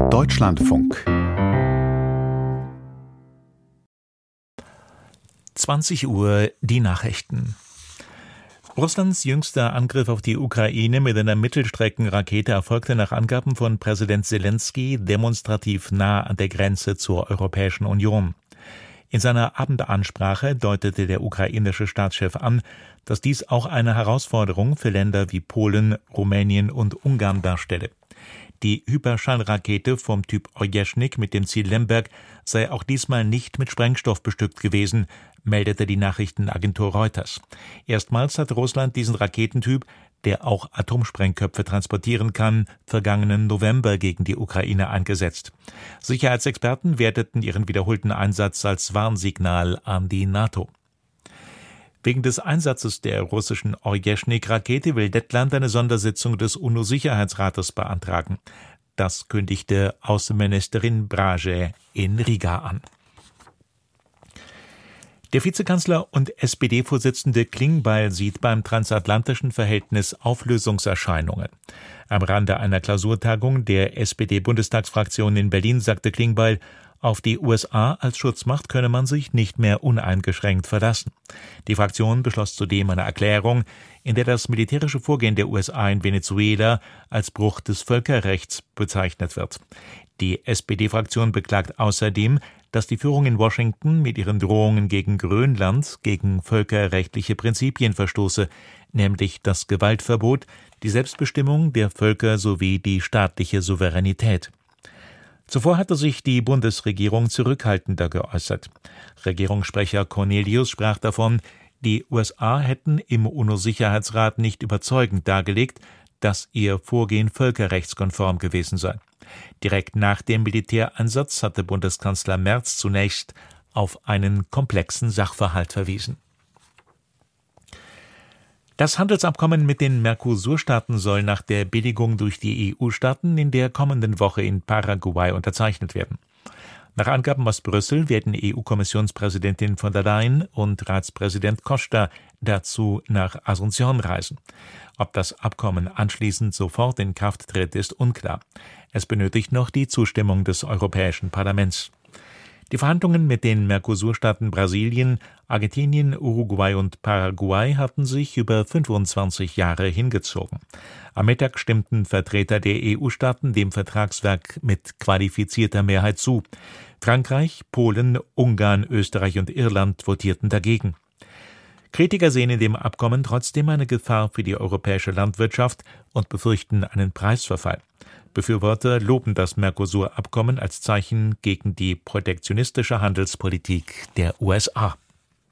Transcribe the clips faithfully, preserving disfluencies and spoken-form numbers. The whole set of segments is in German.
Deutschlandfunk zwanzig Uhr die Nachrichten. Russlands jüngster Angriff auf die Ukraine mit einer Mittelstreckenrakete erfolgte nach Angaben von Präsident Selenskyj demonstrativ nah an der Grenze zur Europäischen Union. In seiner Abendansprache deutete der ukrainische Staatschef an, dass dies auch eine Herausforderung für Länder wie Polen, Rumänien und Ungarn darstelle. Die Hyperschallrakete vom Typ Ojeschnik mit dem Ziel Lemberg sei auch diesmal nicht mit Sprengstoff bestückt gewesen, meldete die Nachrichtenagentur Reuters. Erstmals hat Russland diesen Raketentyp, der auch Atomsprengköpfe transportieren kann, vergangenen November gegen die Ukraine eingesetzt. Sicherheitsexperten werteten ihren wiederholten Einsatz als Warnsignal an die NATO. Wegen des Einsatzes der russischen Ojeschnik-Rakete will Lettland eine Sondersitzung des UNO-Sicherheitsrates beantragen. Das kündigte Außenministerin Brage in Riga an. Der Vizekanzler und S P D-Vorsitzende Klingbeil sieht beim transatlantischen Verhältnis Auflösungserscheinungen. Am Rande einer Klausurtagung der S P D-Bundestagsfraktion in Berlin sagte Klingbeil, auf die U S A als Schutzmacht könne man sich nicht mehr uneingeschränkt verlassen. Die Fraktion beschloss zudem eine Erklärung, in der das militärische Vorgehen der U S A in Venezuela als Bruch des Völkerrechts bezeichnet wird. Die S P D-Fraktion beklagt außerdem, dass die Führung in Washington mit ihren Drohungen gegen Grönland gegen völkerrechtliche Prinzipien verstoße, nämlich das Gewaltverbot, die Selbstbestimmung der Völker sowie die staatliche Souveränität. Zuvor hatte sich die Bundesregierung zurückhaltender geäußert. Regierungssprecher Cornelius sprach davon, die U S A hätten im UNO-Sicherheitsrat nicht überzeugend dargelegt, dass ihr Vorgehen völkerrechtskonform gewesen sei. Direkt nach dem Militäreinsatz hatte Bundeskanzler Merz zunächst auf einen komplexen Sachverhalt verwiesen. Das Handelsabkommen mit den Mercosur-Staaten soll nach der Billigung durch die E U-Staaten in der kommenden Woche in Paraguay unterzeichnet werden. Nach Angaben aus Brüssel werden E U-Kommissionspräsidentin von der Leyen und Ratspräsident Costa dazu nach Asunción reisen. Ob das Abkommen anschließend sofort in Kraft tritt, ist unklar. Es benötigt noch die Zustimmung des Europäischen Parlaments. Die Verhandlungen mit den Mercosur-Staaten Brasilien, Argentinien, Uruguay und Paraguay hatten sich über fünfundzwanzig Jahre hingezogen. Am Mittag stimmten Vertreter der E U-Staaten dem Vertragswerk mit qualifizierter Mehrheit zu. Frankreich, Polen, Ungarn, Österreich und Irland votierten dagegen. Kritiker sehen in dem Abkommen trotzdem eine Gefahr für die europäische Landwirtschaft und befürchten einen Preisverfall. Befürworter loben das Mercosur-Abkommen als Zeichen gegen die protektionistische Handelspolitik der U S A.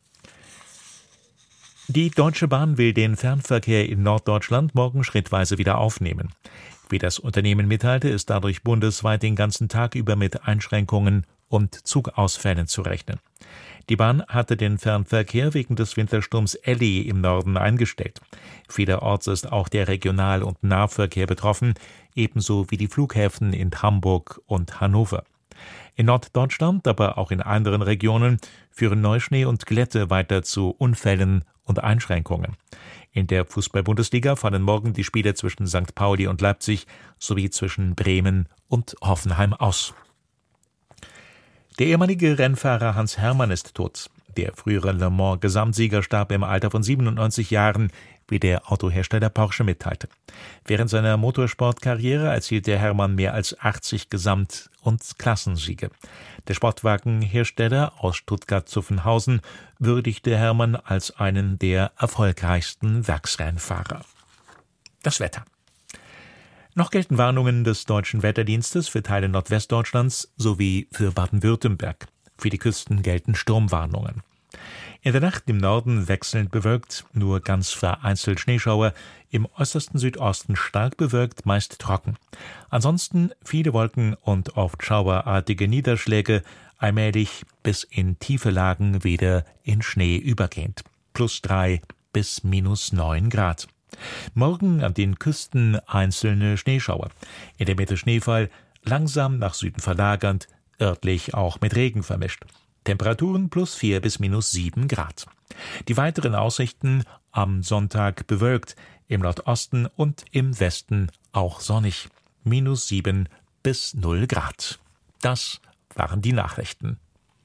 Die Deutsche Bahn will den Fernverkehr in Norddeutschland morgen schrittweise wieder aufnehmen. Wie das Unternehmen mitteilte, ist dadurch bundesweit den ganzen Tag über mit Einschränkungen und Zugausfällen zu rechnen. Die Bahn hatte den Fernverkehr wegen des Wintersturms Elly im Norden eingestellt. Vielerorts ist auch der Regional- und Nahverkehr betroffen, ebenso wie die Flughäfen in Hamburg und Hannover. In Norddeutschland, aber auch in anderen Regionen, führen Neuschnee und Glätte weiter zu Unfällen und Einschränkungen. In der Fußball-Bundesliga fallen morgen die Spiele zwischen Sankt Pauli und Leipzig sowie zwischen Bremen und Hoffenheim aus. Der ehemalige Rennfahrer Hans Herrmann ist tot. Der frühere Le Mans-Gesamtsieger starb im Alter von siebenundneunzig Jahren, wie der Autohersteller Porsche mitteilte. Während seiner Motorsportkarriere erzielte Herrmann mehr als achtzig Gesamt- und Klassensiege. Der Sportwagenhersteller aus Stuttgart-Zuffenhausen würdigte Herrmann als einen der erfolgreichsten Werksrennfahrer. Das Wetter. Noch gelten Warnungen des Deutschen Wetterdienstes für Teile Nordwestdeutschlands sowie für Baden-Württemberg. Für die Küsten gelten Sturmwarnungen. In der Nacht im Norden wechselnd bewölkt, nur ganz vereinzelt Schneeschauer, im äußersten Südosten stark bewölkt, meist trocken. Ansonsten viele Wolken und oft schauerartige Niederschläge, allmählich bis in tiefe Lagen wieder in Schnee übergehend. Plus drei bis minus neun Grad. Morgen an den Küsten einzelne Schneeschauer. In der Mitte Schneefall, langsam nach Süden verlagernd, örtlich auch mit Regen vermischt. Temperaturen plus vier bis minus sieben Grad. Die weiteren Aussichten am Sonntag bewölkt, im Nordosten und im Westen auch sonnig. Minus sieben bis null Grad. Das waren die Nachrichten.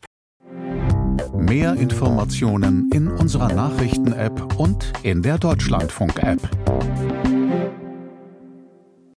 Mehr Informationen in unserer Nachrichten-App und in der Deutschlandfunk-App.